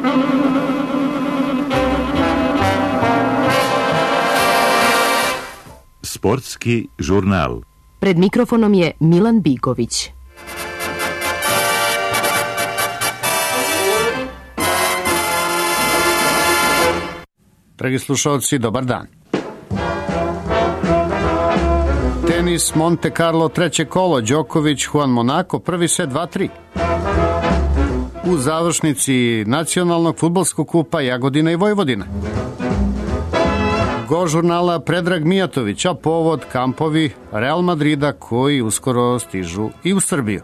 Sportski žurnal. Pred mikrofonom je Milan Bigović. Dragi slušalci, dobar dan. Tenis Monte Carlo, treće kolo, Đoković, Juan Monaco, prvi set 2-3. U završnici nacionalnog fudbalskog kupa Jagodina i Vojvodina. Go žurnala Predrag Mijatović, a povod kampovi Real Madrida koji uskoro stižu i u Srbiju.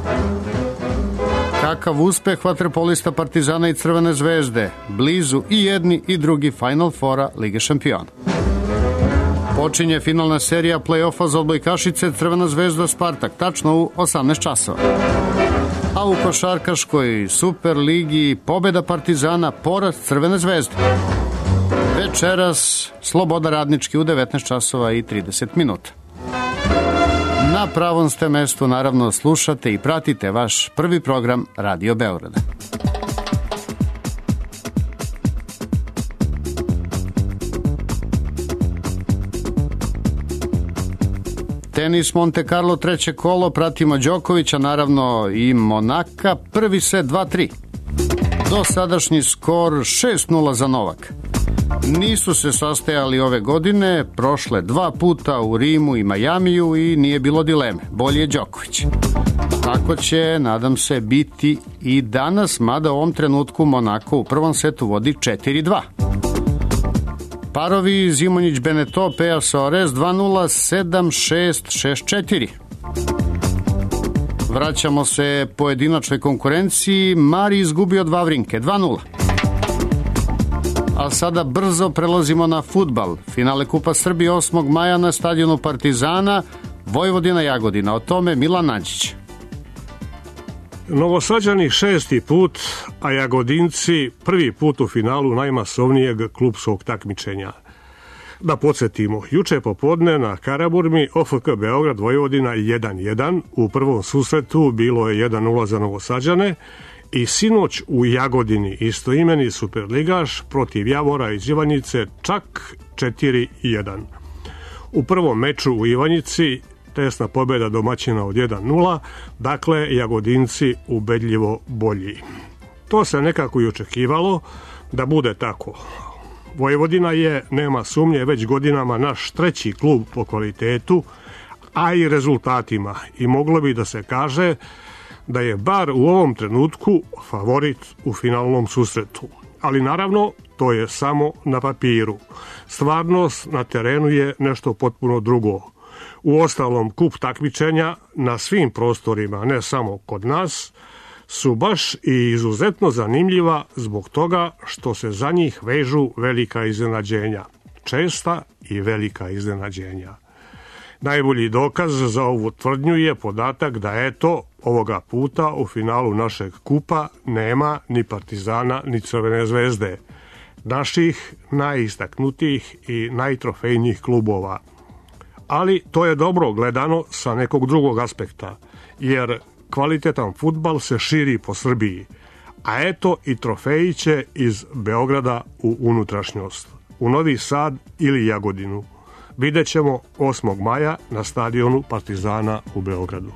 Kakav uspeh vaterpolista Partizana i Crvene zvezde, blizu i jedni i drugi Final Fora Lige šampiona. Počinje finalna serija play-offa za odbojkašice Crvena zvezda Spartak, tačno u 18 časova. A u košarkaškoj Super ligi pobeda Partizana, poraz Crvene zvezde. Večeras Sloboda Radnički u 19 časova i 30 minuta. Na pravom ste mestu, naravno, slušate i pratite vaš prvi program Radio Beograda. Tenis Monte Carlo, treće kolo, pratimo Đokovića, naravno i Monaka, prvi set 2-3. Dosadašnji skor 6-0 za Novaka. Nisu se sastajali ove godine, prošle 2 puta u Rimu i Majamiju i nije bilo dileme, bolje je Đoković. Tako će, nadam se, biti i danas, mada u ovom trenutku Monako u prvom setu vodi 4-2. Parovi Zimonjić-Beneto, Pea Soares 2-0, 7-6, 6-4. Vraćamo se pojedinačnoj konkurenciji, Mari izgubio od Vavrinke 2-0. A sada brzo prelazimo na fudbal. Finale Kupa Srbije 8. maja na stadionu Partizana, Vojvodina Jagodina. O tome Milan Nađić. Novosađani 6. put, a Jagodinci prvi put u finalu najmasovnijeg klupskog takmičenja. Da podsjetimo, juče popodne na Karaburmi OFK Beograd Vojvodina 1-1, u prvom susretu bilo je 1-0 za Novosađane, i sinoć u Jagodini istoimeni superligaš protiv Javora iz Ivanjice čak 4-1. U prvom meču u Ivanjici tesna pobjeda domaćina od 1-0, dakle Jagodinci ubedljivo bolji. To se nekako i očekivalo da bude tako. Vojvodina je, nema sumnje, već godinama naš treći klub po kvalitetu, a i rezultatima, i moglo bi da se kaže da je bar u ovom trenutku favorit u finalnom susretu. Ali naravno, to je samo na papiru. Stvarnost na terenu je nešto potpuno drugo. Uostalom, kup takmičenja na svim prostorima, ne samo kod nas, su baš i izuzetno zanimljiva zbog toga što se za njih vežu velika iznenađenja. Česta i velika iznenađenja. Najbolji dokaz za ovu tvrdnju je podatak da eto, ovoga puta u finalu našeg kupa nema ni Partizana ni Crvene zvezde, naših najistaknutijih i najtrofejnijih klubova. Ali to je dobro gledano sa nekog drugog aspekta, jer kvalitetan fudbal se širi po Srbiji, a eto i trofeji će iz Beograda u unutrašnjost, u Novi Sad ili Jagodinu. Vidjet ćemo 8. maja na stadionu Partizana u Beogradu.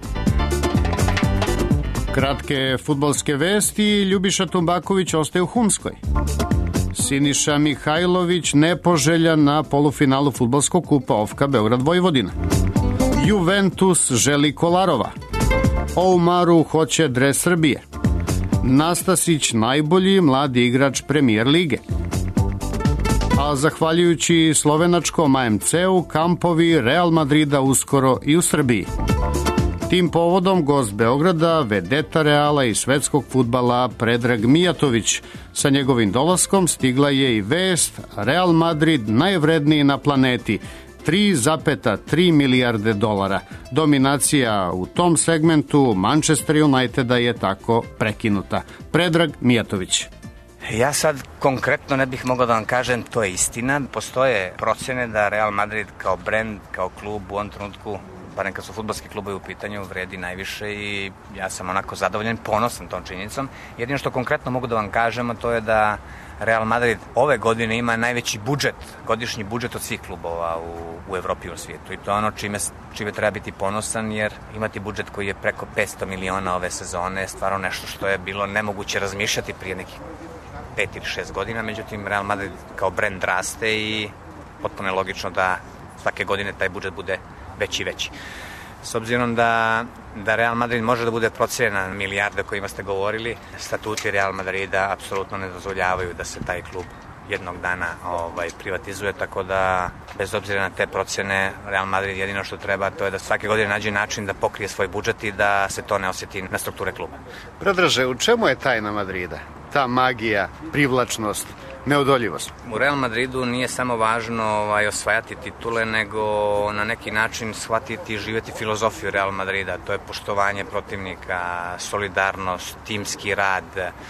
Kratke fudbalske vesti, Ljubiša Tumbaković ostaje u Humskoj. Siniša Mihajlović nepoželjan na polufinalu fudbalskog kupa OFK Beograd Vojvodina. Juventus želi Kolarova. Oumaru hoće dres Srbije. Nastasić najbolji mladi igrač Premier lige. A zahvaljujući slovenačkom AMC-u, kampovi Real Madrida uskoro i u Srbiji. Tim povodom gost Beograda, vedeta Reala i svetskog fudbala Predrag Mijatović. Sa njegovim dolaskom stigla je i vest Real Madrid najvredniji na planeti, 3,3 milijarde dolara. Dominacija u tom segmentu Manchester Uniteda je tako prekinuta. Predrag Mijatović. Ja sad konkretno ne bih mogao da vam kažem, to je istina. Postoje procene da Real Madrid kao brend, kao klub u ovom trenutku barem kad su fudbalski klubovi u pitanju, vredi najviše i ja sam onako zadovoljan, ponosan tom činjenicom. Jedino što konkretno mogu da vam kažem, to je da Real Madrid ove godine ima najveći budžet, godišnji budžet od svih klubova u Evropi i u svijetu. I to je ono čime treba biti ponosan, jer imati budžet koji je preko 500 miliona ove sezone je stvarno nešto što je bilo nemoguće razmišljati prije nekih 5 ili 6 godina. Međutim, Real Madrid kao brend raste i potpuno je logično da svake godine taj budžet bude veći i veći. S obzirom da Real Madrid može da bude procenjena na milijarde o kojima ste govorili, statuti Real Madrida apsolutno ne dozvoljavaju da se taj klub jednog dana privatizuje, tako da bez obzira na te procene Real Madrid jedino što treba to je da svake godine nađe način da pokrije svoj budžet i da se to ne osjeti na strukture kluba. Predraže, u čemu je tajna Madrida? Ta magija, privlačnost, neodoljivost? U Real Madridu nije samo važno osvajati titule, nego na neki način shvatiti i živjeti filozofiju Real Madrida. To je poštovanje protivnika, solidarnost, timski rad.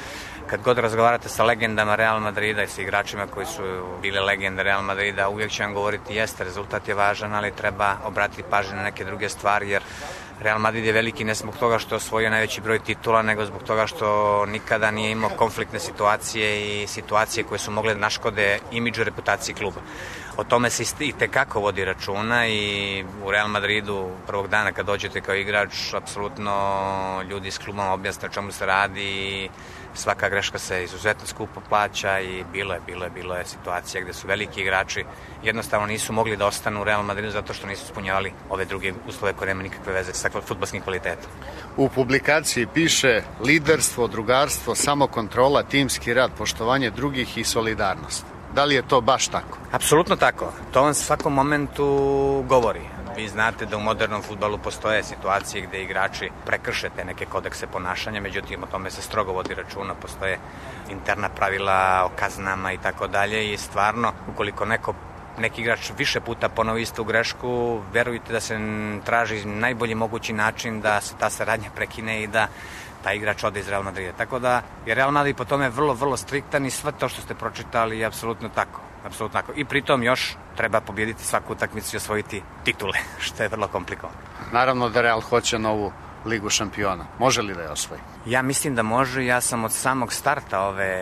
Kad god razgovarate sa legendama Real Madrida i sa igračima koji su bile legende Real Madrida, uvijek će vam govoriti jeste, rezultat je važan, ali treba obratiti pažnju na neke druge stvari, jer Real Madrid je veliki ne zbog toga što je osvojio najveći broj titula, nego zbog toga što nikada nije imao konfliktne situacije i situacije koje su mogle da naškode imidžu, reputaciji kluba. O tome se i tekako vodi računa i u Real Madridu prvog dana kad dođete kao igrač, apsolutno ljudi iz kluba objasne o čemu se radi i svaka greška se izuzetno skupo plaća i bilo je situacija gde su veliki igrači jednostavno nisu mogli da ostanu u Real Madridu zato što nisu ispunjavali ove druge uslove koje nema nikakve veze sa fudbalskim kvalitetom. U publikaciji piše liderstvo, drugarstvo, samokontrola, timski rad, poštovanje drugih i solidarnost. Da li je to baš tako? Apsolutno tako. To vam svakom momentu govori. Vi znate da u modernom fudbalu postoje situacije gde igrači prekrše te neke kodekse ponašanja, međutim o tome se strogo vodi računa, postoje interna pravila o kaznama i tako dalje i stvarno ukoliko neki igrač više puta ponovi istu grešku, verujte da se traži najbolji mogući način da se ta saradnja prekine i da taj igrač ode iz Real Madrida. Tako da je Real Madrid po tome vrlo, vrlo striktan i sve to što ste pročitali je apsolutno tako. Apsolutno tako. I pritom još treba pobjediti svaku utakmicu i osvojiti titule, što je vrlo komplikovano. Naravno da Real hoće novu Ligu šampiona. Može li da je osvoji? Ja mislim da može. Ja sam od samog starta ove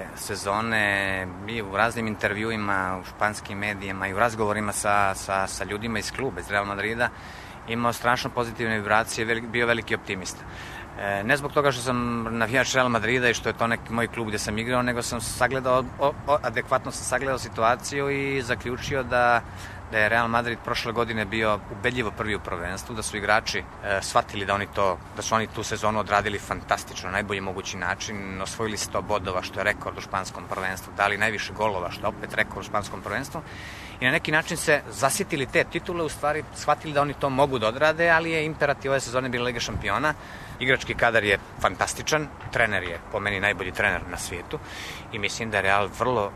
sezone bio u raznim intervjuima, u španskim medijima i u razgovorima sa ljudima iz kluba, iz Real Madrida, imao strašno pozitivne vibracije, bio veliki optimista. Ne zbog toga što sam navijač Real Madrida i što je to neki moj klub gdje sam igrao, nego sam adekvatno sagledao situaciju i zaključio da je Real Madrid prošle godine bio ubedljivo prvi u prvenstvu, da su igrači shvatili da su oni tu sezonu odradili fantastično, na najbolji mogući način, osvojili 100 bodova, što je rekord u španskom prvenstvu, dali najviše golova, što je opet rekord u španskom prvenstvu, i na neki način se zasjetili te titule, u stvari shvatili da oni to mogu da odrade, ali je imperativ ove sezone bila Liga šampiona. Igrački kadar je fantastičan, trener je po meni najbolji trener na svijetu i mislim da je Real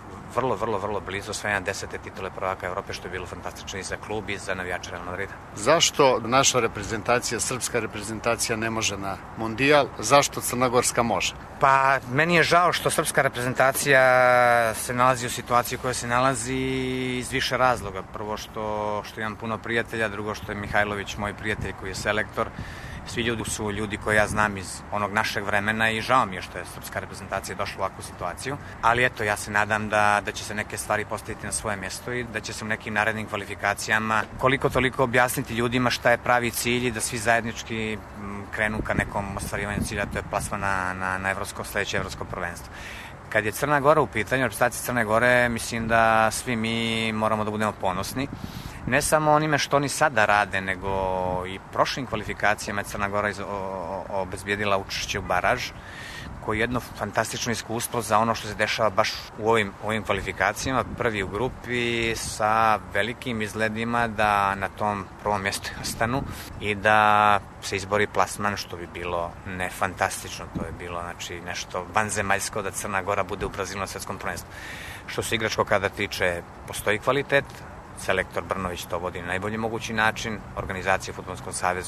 vrlo blizu osvajanja 10. titule prvaka Evrope, što je bilo fantastično i za klub i za navijače Real Madrida. Zašto naša reprezentacija, srpska reprezentacija ne može na Mondijal? Zašto crnogorska može? Pa, meni je žao što srpska reprezentacija se nalazi u situaciji u kojoj se nalazi iz više razloga. Prvo što imam puno prijatelja, drugo što je Mihajlović moj prijatelj koji je selektor. Svi ljudi su ljudi koje ja znam iz onog našeg vremena i žao mi je što je srpska reprezentacija došla u ovakvu situaciju. Ali eto, ja se nadam da će se neke stvari postaviti na svoje mjesto i da će se u nekim narednim kvalifikacijama koliko toliko objasniti ljudima šta je pravi cilj i da svi zajednički krenu ka nekom ostvarivanju cilja, to je plasman na sledeće evropsko prvenstvo. Kad je Crna Gora u pitanju, reprezentacija Crne Gore, mislim da svi mi moramo da budemo ponosni. Ne samo onime što oni sada rade, nego i prošlim kvalifikacijama je Crna Gora obezbijedila učešće u baraž, koji je jedno fantastično iskustvo za ono što se dešava baš u ovim kvalifikacijama. Prvi u grupi sa velikim izgledima da na tom prvom mjestu ostanu i da se izbori plasman, što bi bilo ne fantastično, to je bilo nešto vanzemaljsko da Crna Gora bude u Brazilu na svetskom prvenstvu. Što se igračkog kada tiče, postoji kvalitet, selektor Brnović to vodi na najbolji mogući način, organizacija u Fudbalskom savezu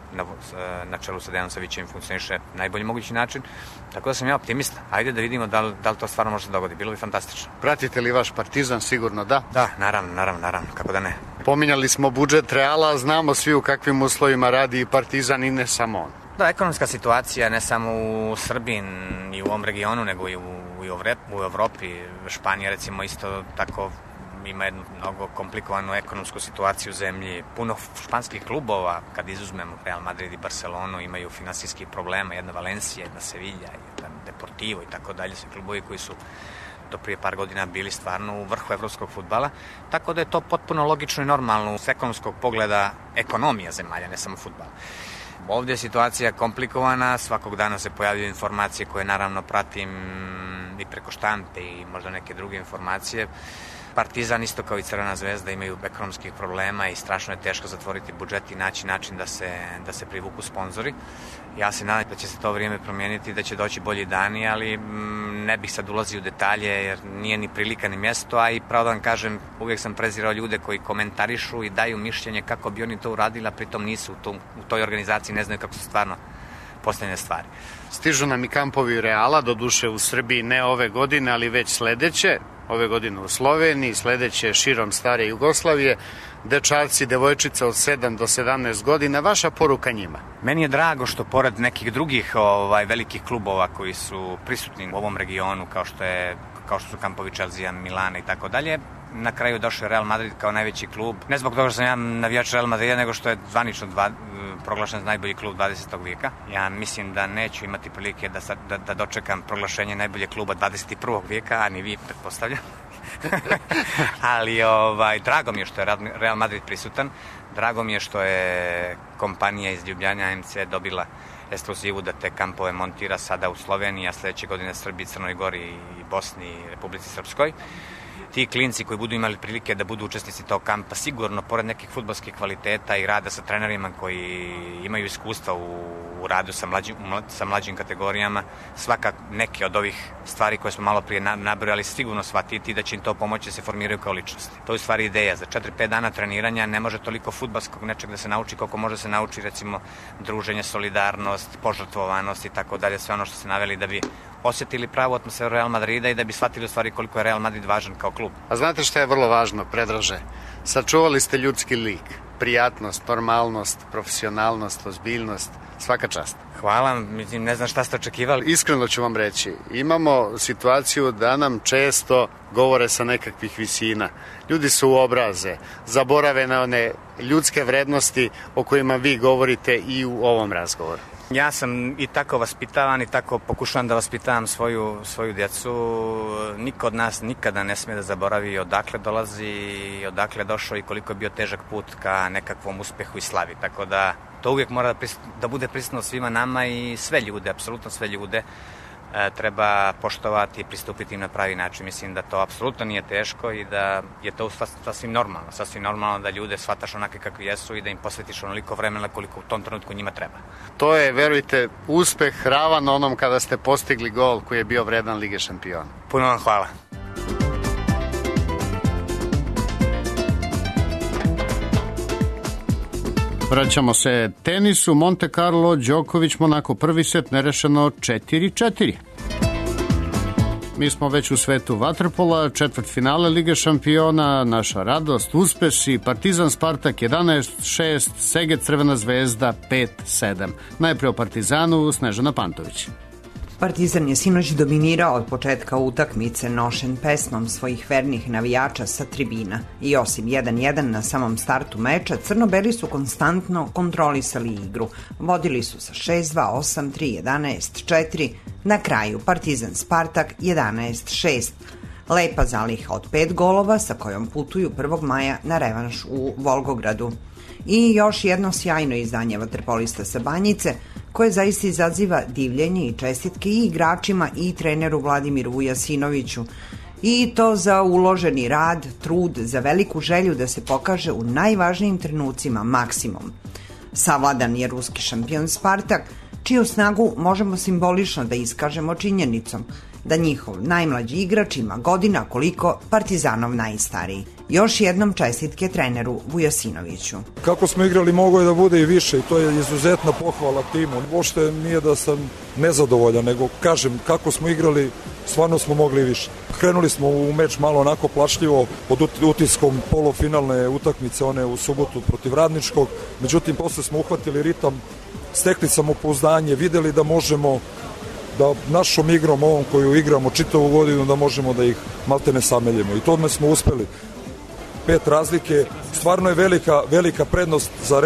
na čelu sa Dejanom Savićevim funkcioniše najbolji mogući način, tako da sam ja optimista. Ajde da vidimo da li to stvarno može se dogodi, bilo bi fantastično. Pratite li vaš Partizan? Sigurno da. Da, naravno, kako da ne. Pominjali smo budžet Reala, znamo svi u kakvim uslovima radi i Partizan i ne samo on. Da, ekonomska situacija ne samo u Srbiji i u ovom regionu, nego i u Evropi. Španija recimo isto tako ima jednu mnogo komplikovanu ekonomsku situaciju u zemlji. Puno španskih klubova, kad izuzmemo Real Madrid i Barcelonu, imaju finansijskih problema. Jedna Valencija, jedna Sevilla, jedan Deportivo i tako dalje. Sve klubovi koji su do prije par godina bili stvarno u vrhu evropskog fudbala. Tako da je to potpuno logično i normalno s ekonomskog pogleda ekonomija zemalja, ne samo fudbala. Ovdje je situacija komplikovana, svakog dana se pojavljaju informacije koje naravno pratim i preko štampe i možda neke druge informacije. Partizan isto kao i Crvena zvezda imaju ekonomskih problema i strašno je teško zatvoriti budžet i naći način da se privuku sponzori. Ja se nadam da će se to vrijeme promijeniti, da će doći bolji dani, ali ne bih sad ulazio u detalje jer nije ni prilika ni mjesto, a i pravo da vam kažem, uvijek sam prezirao ljude koji komentarišu i daju mišljenje kako bi oni to uradili, a pritom nisu u toj organizaciji, ne znaju kako su stvarno postavljene stvari. Stižu nam i kampovi Reala, doduše u Srbiji ne ove godine, ali već sledeće. Ove godine u Sloveniji, sledeće širom stare Jugoslavije, dečaci, devojčica od 7 do 17 godina, vaša poruka njima? Meni je drago što pored nekih drugih velikih klubova koji su prisutni u ovom regionu, kao što su kampovi Chelsea, Milana i tako dalje, na kraju došao je Real Madrid kao najveći klub. Ne zbog toga što sam ja navijač Real Madrida, nego što je zvanično proglašen najbolji klub 20. vijeka. Ja mislim da neću imati prilike da dočekam proglašenje najboljeg kluba 21. vijeka, a ni vi, pretpostavljam. Ali drago mi je što je Real Madrid prisutan. Drago mi je što je kompanija iz Ljubljana AMC dobila ekskluzivu da te kampove montira sada u Sloveniji, a sledeće godine Srbiji, Crnoj Gori i Bosni i Republici Srpskoj. Ti klinci koji budu imali prilike da budu učesnici tog kampa, sigurno, pored nekih fudbalskih kvaliteta i rada sa trenerima koji imaju iskustva u radu sa mlađim kategorijama, svaka neke od ovih stvari koje smo malo prije nabrojali sigurno shvatiti da će im to pomoći da se formiraju kao ličnosti. To je u stvari ideja. Za 4-5 dana treniranja ne može toliko fudbalskog nečeg da se nauči koliko može se nauči recimo druženje, solidarnost, požrtvovanost i tako dalje, sve ono što se naveli da bi osjetili pravu atmosferu Real Madrida i da bi shvatili u stvari koliko je Real Madrid važan kao klub. A znate šta je vrlo važno, Predraže? Sačuvali ste ljudski lik, prijatnost, normalnost, profesionalnost, ozbiljnost, svaka čast. Hvala, ne znam šta ste očekivali. Iskreno ću vam reći, imamo situaciju da nam često govore sa nekakvih visina. Ljudi su u obraze, zaborave na one ljudske vrednosti o kojima vi govorite i u ovom razgovoru. Ja sam i tako vaspitavan i tako pokušavam da vaspitavam svoju djecu. Niko od nas nikada ne smije da zaboravi odakle dolazi, odakle je došao i koliko je bio težak put ka nekakvom uspehu i slavi. Tako da to uvijek mora da bude prisutno svima nama i sve ljude, apsolutno sve ljude treba poštovati i pristupiti im na pravi način. Mislim da to apsolutno nije teško i da je to sasvim normalno. Sasvim normalno da ljude shvataš onake kakvi jesu i da im posvetiš onoliko vremena koliko u tom trenutku njima treba. To je, verujte, uspeh ravan onom kada ste postigli gol koji je bio vredan Lige šampiona. Puno vam hvala. Vraćamo se tenisu. Monte Carlo, Đoković, Monako, prvi set nerešeno 4-4. Mi smo već u svetu vaterpola, četvrtfinale Lige šampiona, naša radost, uspesi, Partizan Spartak 11-6, Seget Crvena zvezda 5-7. Najprije o Partizanu, Snežana Pantović. Partizan je sinoć dominirao od početka utakmice nošen pesmom svojih vernih navijača sa tribina i osim 1-1 na samom startu meča, crno-beli su konstantno kontrolisali igru. Vodili su sa 6-2, 8-3, 11-4, na kraju Partizan Spartak 11-6. Lepa zaliha od 5 golova sa kojom putuju 1. maja na revanš u Volgogradu. I još jedno sjajno izdanje vaterpolista sa Banjice, koje zaista izaziva divljenje i čestitke i igračima i treneru Vladimiru Vujasinoviću. I to za uloženi rad, trud, za veliku želju da se pokaže u najvažnijim trenucima maksimum. Savladan je ruski šampion Spartak, čiju snagu možemo simbolično da iskažemo činjenicom da njihov najmlađi igrač ima godina koliko Partizanov najstariji. Još jednom čestitke treneru Vujasinoviću. Kako smo igrali moglo je da bude i više i to je izuzetna pohvala timu. Uopšte nije da sam nezadovoljan, nego kažem kako smo igrali, stvarno smo mogli i više. Krenuli smo u meč malo onako plašljivo pod utiskom polufinalne utakmice, one u subotu protiv Radničkog, međutim posle smo uhvatili ritam, stekli samopouzdanje, videli da možemo da našom igrom ovom koju igramo čitavu godinu da možemo da ih maltene sameljemo i tome smo uspeli. 5 razlike, stvarno je velika prednost za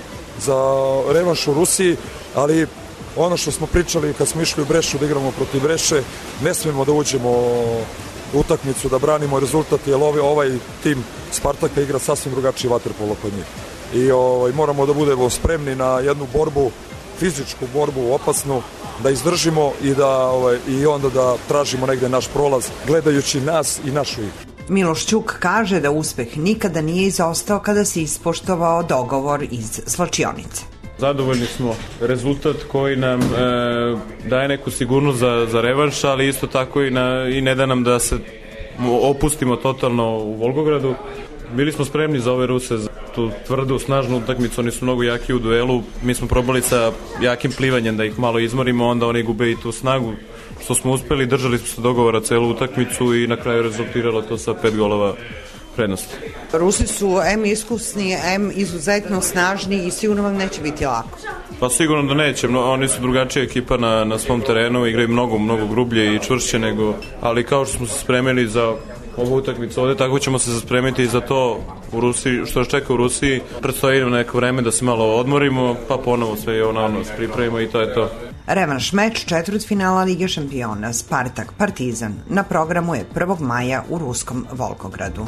revanš u Rusiji, ali ono što smo pričali kad smo išli u Brešu da igramo protiv Breše, ne smijemo da uđemo u utakmicu, da branimo rezultat, jer ovaj tim Spartaka igra sasvim drugačiji vaterpolo kod njih. I moramo da budemo spremni na jednu borbu, fizičku borbu, opasnu, da izdržimo i onda da tražimo negde naš prolaz, gledajući nas i našu igru. Miloš Ćuk kaže da uspeh nikada nije izostao kada se ispoštovao dogovor iz slačionice. Zadovoljni smo, rezultat koji nam daje neku sigurnost za revanš, ali isto tako i ne da nam da se opustimo totalno u Volgogradu. Bili smo spremni za ove Ruse, za tu tvrdu, snažnu utakmicu, oni su mnogo jaki u duelu, mi smo probali sa jakim plivanjem da ih malo izmorimo, onda oni gube i tu snagu, što smo uspeli, držali smo se dogovora celu utakmicu i na kraju rezultiralo to sa 5 golova prednosti. Rusi su M iskusni, M izuzetno snažni i sigurno vam neće biti lako. Pa sigurno da neće, oni su drugačija ekipa na svom terenu, igraju mnogo grublje i čvršće nego, ali kao što smo se spremili za ovu utakmicu ovde, tako ćemo se spremiti i za to u Rusiji, što nas čeka u Rusiji. Predstoji nam neko vreme da se malo odmorimo, pa ponovo sve pripremimo i to je to. Revanš meč četvrtfinala Lige šampiona Spartak Partizan na programu je 1. maja u ruskom Volgogradu.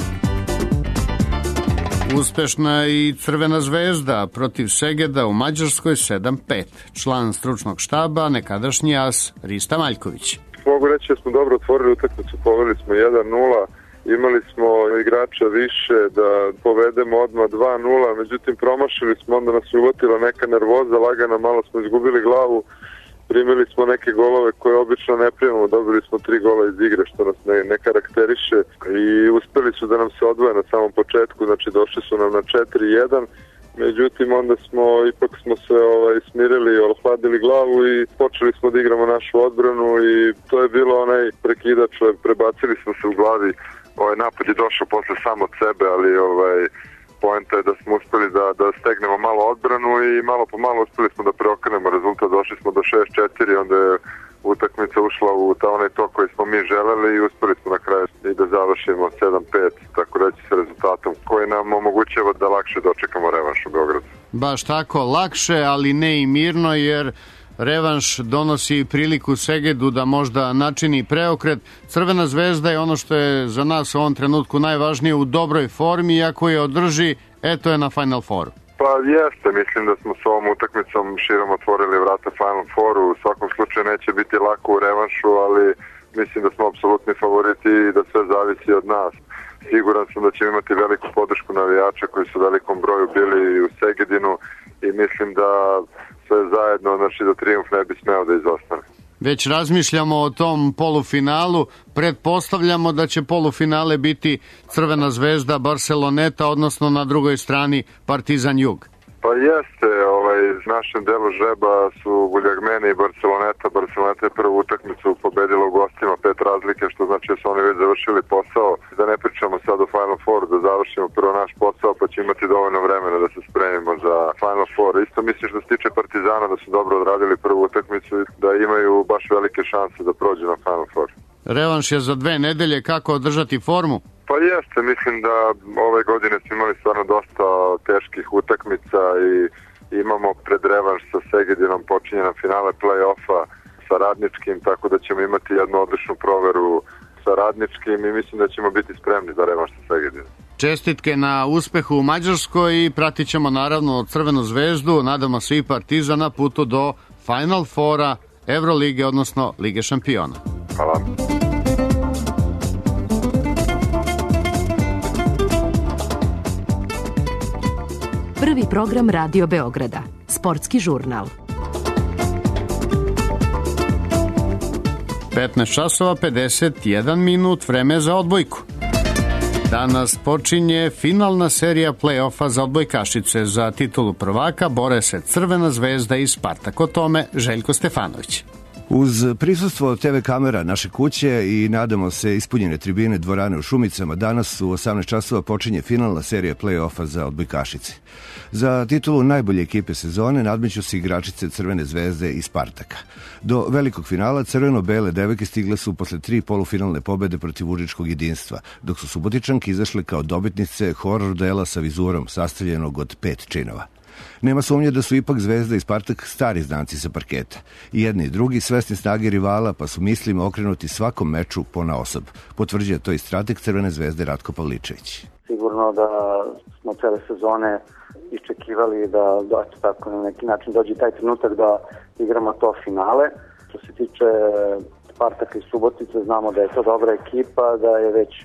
Uspešna i Crvena zvezda protiv Segeda u Mađarskoj 7-5. Član stručnog štaba, nekadašnji as Rista Maljković. Mogu reći da smo dobro otvorili utakmicu, poveli smo 1-0, imali smo igrača više da povedemo odmah 2-0, međutim promašili smo, onda nas je uvotila neka nervoza, lagano, malo smo izgubili glavu, primili smo neke golove koje obično ne primamo, dobili smo 3 gola iz igre što nas ne karakteriše i uspeli su da nam se odvoje na samom početku, znači došli su nam na 4-1, međutim onda ipak smo se smirili, ohladili glavu i počeli smo da igramo našu odbranu i to je bilo onaj prekidač, prebacili smo se u glavi, napad je došao posle samo od sebe, ali poenta je da smo uspeli da stegnemo malo odbranu i malo po malo uspeli smo da preokrenemo rezultat, došli smo do 6-4, onda je utakmica ušla u onaj tok koji smo mi želeli i uspeli smo na kraju i da završimo 7-5, tako reći sa rezultatom koji nam omogućava da lakše dočekamo revanš u Beogradu. Baš tako, lakše, ali ne i mirno, jer revanš donosi priliku Segedu da možda načini preokret. Crvena zvezda je ono što je za nas u ovom trenutku najvažnije, u dobroj formi, ako je održi, eto je na Final Fouru. Pa jeste, mislim da smo s ovom utakmicom širom otvorili vrata Final Fouru, u svakom slučaju neće biti lako u revanšu, ali mislim da smo apsolutni favoriti i da sve zavisi od nas. Siguran sam da ćemo imati veliku podršku navijača koji su u velikom broju bili u Segedinu i mislim da sve zajedno, znači da trijumf ne bi smeo da izostane. Već razmišljamo o tom polufinalu, pretpostavljamo da će polufinale biti Crvena zvezda Barceloneta, odnosno na drugoj strani Partizan Jug. Pa jeste, u našem delu žreba su Guljagmeni i Barceloneta. Barceloneta je prvu utakmicu pobedila u gostima 5 razlike, što znači da su oni već završili posao. Da ne pričamo sad o Final Four, da završimo prvo naš posao, pa će imati dovoljno vremena da se spremimo za Final Four. Isto mislim što se tiče Partizana da su dobro odradili prvu utakmicu i da imaju baš velike šanse da prođu na Final Four. Revanš je za 2 nedelje, kako održati formu? Pa jeste, mislim da ove godine smo imali stvarno dosta teških utakmica i imamo pred revanš sa Segedinom počinjena finale play-offa sa Radničkim, tako da ćemo imati jednu odličnu proveru sa Radničkim i mislim da ćemo biti spremni za revanš sa Segedinom. Čestitke na uspehu u Mađarskoj i pratit ćemo naravno Crvenu zvezdu, nadamo se i Partizan na putu do Final Foura Evrolige, odnosno Lige šampiona. Hvala. Prvi program Radio Beograda, sportski žurnal. 15 časova 51 minut, vreme za odbojku. Danas počinje finalna serija play-offa za odbojkašice. Za titulu prvaka bore se Crvena zvezda i Spartak. O tome Željko Stefanović. Uz prisustvo TV kamera naše kuće i nadamo se ispunjene tribine dvorane u Šumicama, danas u 18 časova počinje finalna serija play-offa za odbojkašice. Za titulu najbolje ekipe sezone nadmeću se igračice Crvene zvezde i Spartaka. Do velikog finala crveno-bele devojke stigle su posle 3 polufinalne pobede protiv Užičkog jedinstva, dok su Subotičanke izašle kao dobitnice horor dela sa vizurom sastavljenog od 5 činova. Nema sumnje da su ipak Zvezda i Spartak stari znanci sa parketa. I jedni i drugi svesni snage rivala, pa su mislima okrenuti svakom meču ponaosob. Potvrđuje to i strateg Crvene zvezde Ratko Pavličević. Sigurno da smo cele sezone iščekivali da tako na neki način dođe taj trenutak da igramo to finale. Što se tiče Spartaka i Subotice, znamo da je to dobra ekipa, da je već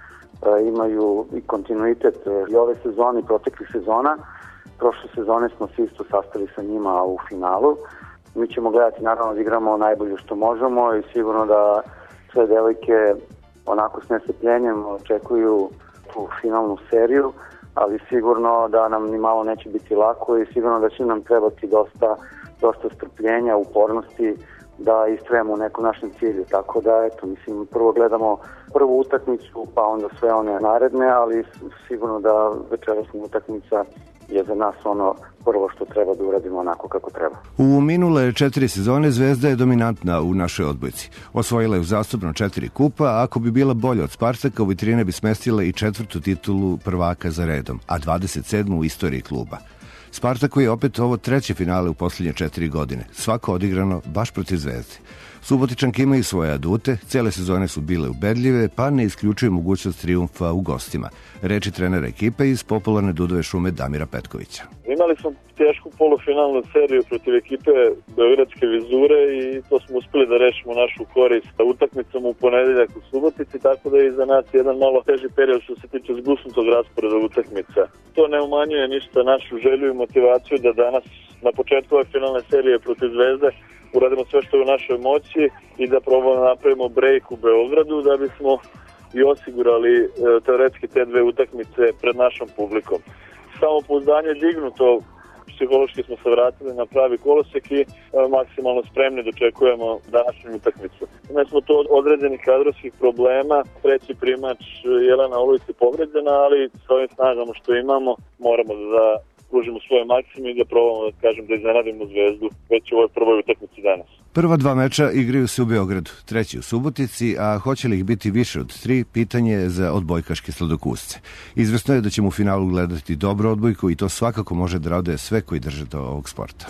imaju i kontinuitet i ove sezone i proteklih sezona. Prošle sezone smo se isto sastali sa njima u finalu. Mi ćemo gledati naravno da igramo najbolje što možemo i sigurno da sve devojke onako s nestrpljenjem očekuju tu finalnu seriju, ali sigurno da nam ni malo neće biti lako i sigurno da će nam trebati dosta strpljenja, upornosti da istrajemo u nekom našem cilju. Tako da, mislim, prvo gledamo prvu utakmicu, pa onda sve one naredne, ali sigurno da večerasna utakmica je za nas ono prvo što treba da uradimo onako kako treba. U minule 4 sezone Zvezda je dominantna u našoj odbojci. Osvojila je uzastopno 4 kupa, a ako bi bila bolja od Spartaka, u vitrine bi smestila i 4. titulu prvaka za redom, a 27. u istoriji kluba. Spartaku je opet ovo 3. finale u posljednje 4 godine, svako odigrano baš protiv Zvezde. Subotičanke imaju svoje adute, cele sezone su bile ubedljive, pa ne isključuju mogućnost trijumfa u gostima. Reči trenera ekipe iz popularne Dudove šume Damira Petkovića. Imali smo tešku polufinalnu seriju protiv ekipe Beogradske vizure i to smo uspeli da rešimo našu korist utakmicom u ponedeljak u Subotici, tako da je iza nas jedan malo teži period što se tiče zgusnutog rasporeda utakmica. To ne umanjuje ništa našu želju i motivaciju da danas na početku ove finalne serije protiv Zvezde uradimo sve što je u našoj moći i da probamo napravimo break u Beogradu da bismo i osigurali teoretski te 2 utakmice pred našom publikom. Samopouzdanje je dignuto, psihološki smo se vratili na pravi kolosek i maksimalno spremni dočekujemo današnju utakmicu. Imali smo to od određenih kadrovskih problema, treći primač Jelena Olović je povređena, ali sa ovim snagama što imamo moramo da pružimo svoje maksimum i da probamo da iznenadimo Zvezdu već u ovoj prvoj utakmici danas. Prva 2 meča igraju se u Beogradu, 3. u Subotici, a hoće li ih biti više od 3, pitanje je za odbojkaške sladokusce. Izvesno je da ćemo u finalu gledati dobru odbojku i to svakako može da raduje sve koji drže do ovog sporta.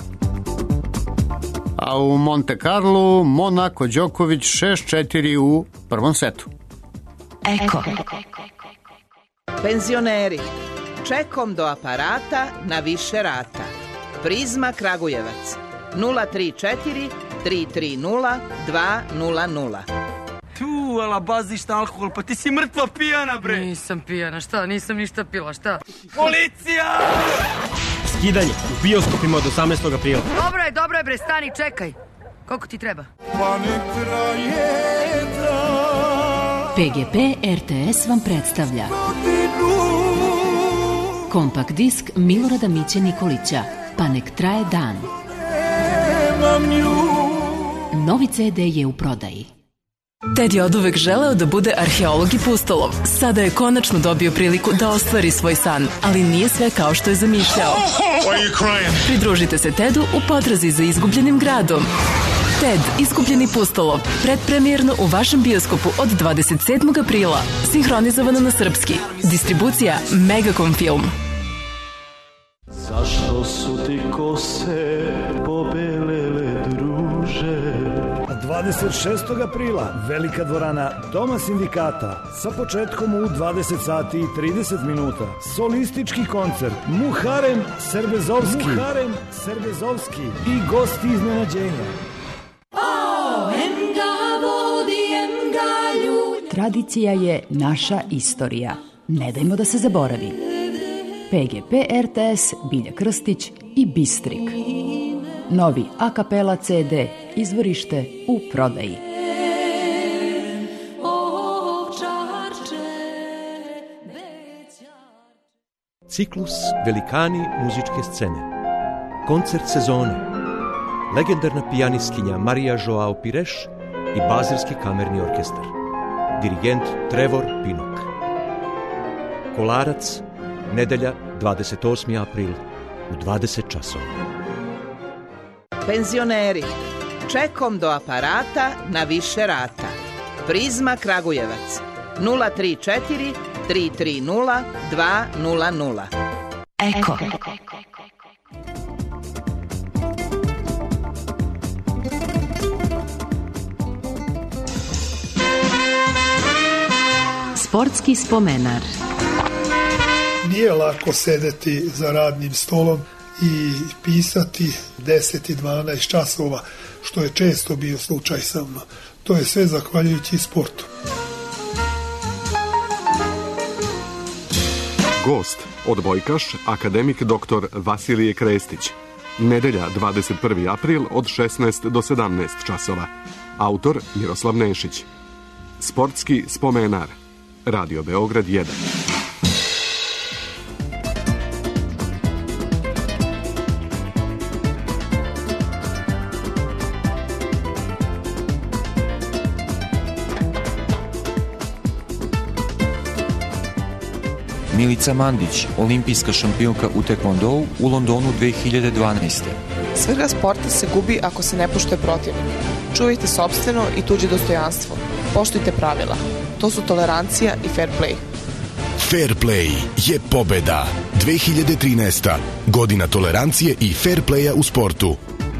A u Monte Carlo Monako Đoković 6-4 u prvom setu. Eko. Penzioneri, čekom do aparata na više rata. Prizma Kragujevac 034 330 200. Tu, ala baziš na alkohol, pa ti si mrtva pijana, bre. Nisam pijana, šta? Nisam ništa pila, šta? Policija! Skidanje u bioskopima od 18. aprila. Dobro je, bre, stani, čekaj. Koliko ti treba? PGP RTS vam predstavlja kompakt disk Milorada Miće Nikolića, Pa nek traje dan. Novi CD je u prodaji. Ted je oduvek želeo da bude arheolog i pustolov. Sada je konačno dobio priliku da ostvari svoj san, ali nije sve kao što je zamišljao. Pridružite se Tedu u potrazi za izgubljenim gradom. Ted, izgubljeni pustolov, predpremijerno u vašem bioskopu od 27. aprila. Sinhronizovano na srpski. Distribucija Megacom Film. Zašto su ti kose pobelele, druže? 26. aprila velika dvorana Doma sindikata sa početkom u 20 sati i 30 minuta. Solistički koncert Muharem Serbezovski i gosti iznenađenja. Tradicija je naša istorija. Ne dajmo da se zaboravi. PGP RTS, Bilja Krstić i Bistrik. Novi a kapela CD, izvorište u prodaji. Ciklus Velikani muzičke scene. Koncert sezone. Legendarna pijanistkinja Marija Joao Pires i Bazilski kamerni orkestar. Dirigent Trevor Pinnock. Kolarac, nedelja 28. april u 20 časova. Penzioneri, čekom do aparata na više rata. Prizma Kragujevac 034 330 200. Eko. Sportski spomenar. Nije lako sedeti za radnim stolom i pisati 10 i 12 časova, što je često bio slučaj sa mnom. To je sve zahvaljujući sportu. Gost, odbojkaš, akademik dr. Vasilije Krestić. Nedelja, 21. april od 16 do 17 časova. Autor Miroslav Nešić. Sportski spomenar. Radio Beograd 1. Milica Mandić, olimpijska šampionka u tekvondou u Londonu 2012. Svrha sporta se gubi ako se ne poštuje protivnik. Čuvajte sopstveno i tuđe dostojanstvo. Poštujte pravila. To su tolerancija i fair play. Fair play je pobeda. 2013. Godina tolerancije i fair playa u sportu.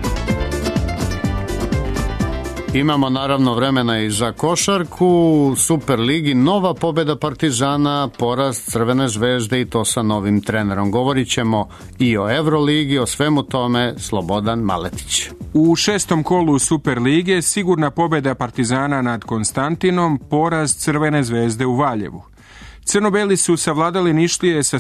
Imamo naravno vremena i za košarku. U Superligi nova pobeda Partizana, poraz Crvene zvezde i to sa novim trenerom. Govorit ćemo i o Evroligi, o svemu tome Slobodan Maletić. U 6. kolu Superlige sigurna pobeda Partizana nad Konstantinom, poraz Crvene zvezde u Valjevu. Crnobeli su savladali Nišlije sa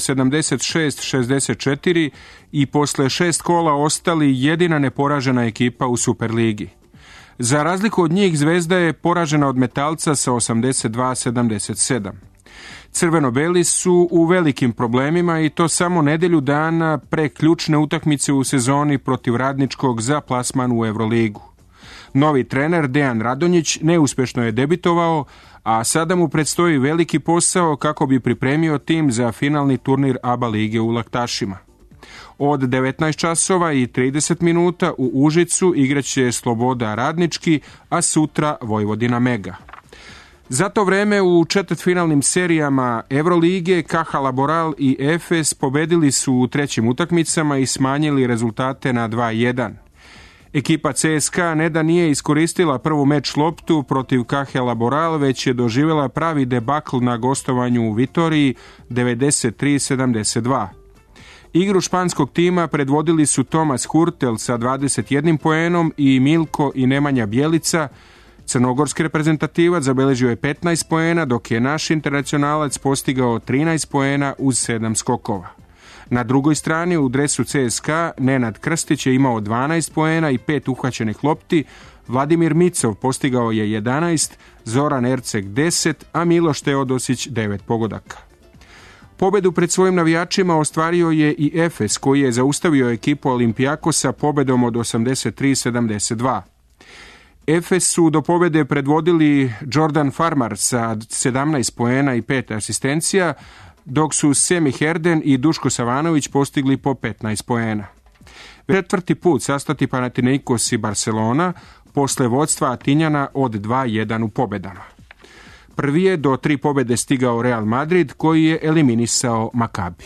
76-64 i posle 6 kola ostali jedina neporažena ekipa u Superligi. Za razliku od njih, Zvezda je poražena od Metalca sa 82-77. Crveno-beli su u velikim problemima i to samo nedelju dana pre ključne utakmice u sezoni protiv Radničkog za plasman u Evroligu. Novi trener Dejan Radonjić neuspešno je debitovao, a sada mu predstoji veliki posao kako bi pripremio tim za finalni turnir ABA lige u Laktašima. Od 19 časova i 30 minuta u Užicu igraće Sloboda Radnički, a sutra Vojvodina Mega. Za to vreme u četvrtfinalnim serijama Evrolige KH Laboral i Efes pobedili su u trećim utakmicama i smanjili rezultate na 2-1. Ekipa CSKA ne da nije iskoristila prvu meč loptu protiv KH Laboral, već je doživjela pravi debakl na gostovanju u Vitoriji 93-72. Igru španskog tima predvodili su Tomas Hurtel sa 21 poenom i Milko i Nemanja Bjelica. Crnogorski reprezentativac zabeležio je 15 poena, dok je naš internacionalac postigao 13 poena uz 7 skokova. Na drugoj strani u dresu CSKA Nenad Krstić je imao 12 poena i 5 uhvaćenih lopti, Vladimir Micov postigao je 11, Zoran Erceg 10, a Miloš Teodosić 9 pogodaka. Pobedu pred svojim navijačima ostvario je i Efes, koji je zaustavio ekipu Olimpijakosa pobedom od 83-72. Efes su do pobede predvodili Jordan Farmar sa 17 poena i 5 asistencija, dok su Semi Herden i Duško Savanović postigli po 15 poena. Četvrti put sastati Panathinaikos i Barcelona posle vodstva Atinjana od 2-1 u pobedama. Prvi je do 3 pobede stigao Real Madrid, koji je eliminisao Makabi.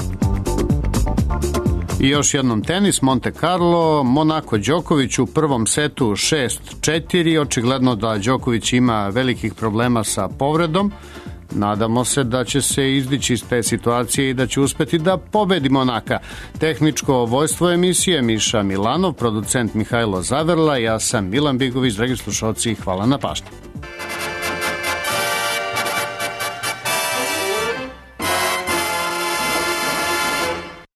I još jednom tenis, Monte Carlo, Monako Đoković u prvom setu 6-4, očigledno da Đoković ima velikih problema sa povredom. Nadamo se da će se izdići iz te situacije i da će uspeti da pobedi Monaka. Tehničko vojstvo emisije Miša Milanov, producent Mihajlo Zaverla, ja sam Milan Bigović, dragi slušalci, hvala na pažnji.